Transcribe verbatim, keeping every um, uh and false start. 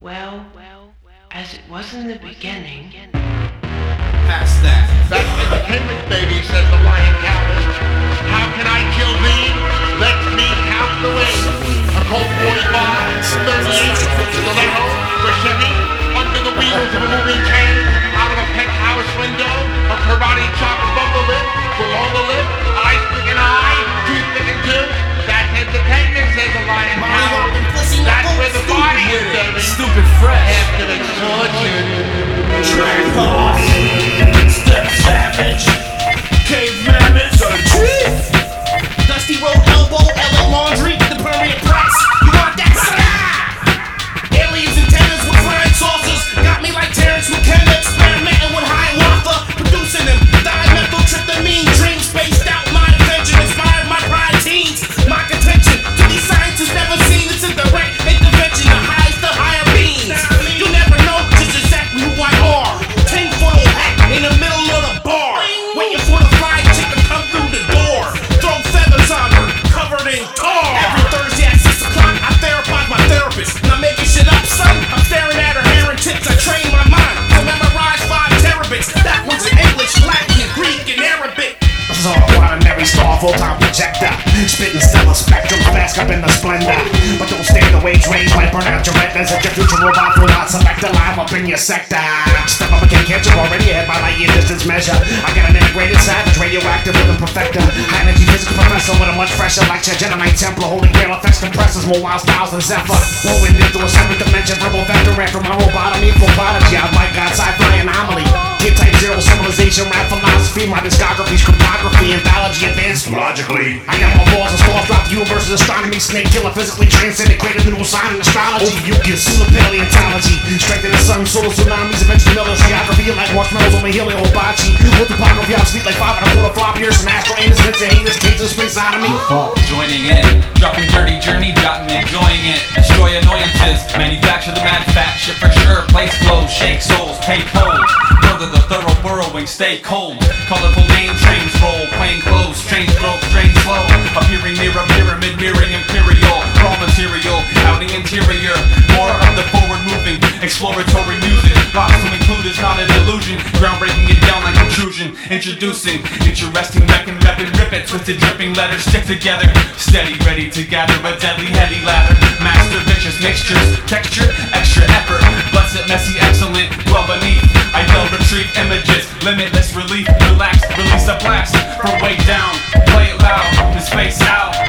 Well, as it was in the beginning. Past that. That's entertainment, baby, says the lion coward. How can I kill thee? Let me count the ways. A Colt forty-five, thirty-eight, stiletto, machete, under the wheels of a moving train, out of a penthouse window, a karate chop bubble lip, below the lip, eyes thick and eye, tooth thick and two. That's entertainment, says the lion coward. That's where the body is, baby. Stupid fresh. After it's tortured. Track boss. Step savage. Caveman is a chief. Dusty road elbow, L A laundry, the permanent press. You want that sky? Aliens and tenors with flying saucers. Got me like Terrence McKenna experimenting with high water. Producing them. Dimethyltryptamine dreams spaced out. My invention inspired my pride teens. My contention to these scientists never seen. It's a direct intervention to highs to higher beings. You never know just exactly who I are. Ten foot old hat in the middle of the bar. Waiting for the fly chick to come through the door. Throw feathers on her, covered in tar. Every Thursday at six o'clock, I therapize my therapist. Not making shit up, son. I'm staring at her hair and tips. I train my mind to memorize five terabits. That one's in English, Latin, Greek, and Arabic. This is all a ordinary star, full-time projector. Spitting stellar spectrum, flask up in the splendor. But don't stand the wage range, might burn out your retinas. At your future robot full out, select a live up in your sector. Step up again, catch you already ahead by light year distance measure. I got an integrated savage, radioactive rhythm perfector. High energy physical professor with a much fresher lecture. Jedi Templar, holding grail effects compressors, more wild styles than Zephyr. Woven into a seventh dimension, verbal vector, ran from my robotomy, full prodigy. I might got sci-fi anomaly. Get type zero civilization, rap philosophy, my discography's cryptography, anthology advanced logically. I got my balls and stars, drop the universe astronomy, snake killer, physically transcended, created a new sign in astrology. You can solar paleontology, strength in the sun, solar tsunamis, eventually mellows geography, like marshmallows on my helio hibachi. With topography, I'm sweet like five and a quarter flop years, and astro anus, Vince and Anus, cages, space sodomy. Joining in, dropping dirty journey, jotting enjoying it. Destroy annoyances, manufacture the mad fat shit for sure. Place clothes, shake souls, pay cold. Further the thorough burrowing, stay cold. Colorful name, trains roll, plain clothes, trains broke, trains slow. Appearing near a pyramid, mirroring imperial. Raw material, outing interior. More of the forward moving, exploratory music. Box to include is not an illusion. Groundbreaking it down like intrusion. Introducing, interesting, wrecking, repping, rip it. Twisted, dripping letters stick together. Steady, ready to gather a deadly, heady ladder. Master vicious mixtures, texture, extra effort. Blessed, messy, excellent, well beneath. I will retrieve images, limitless relief. Relax, release a blast from way down. Play it loud, and space out.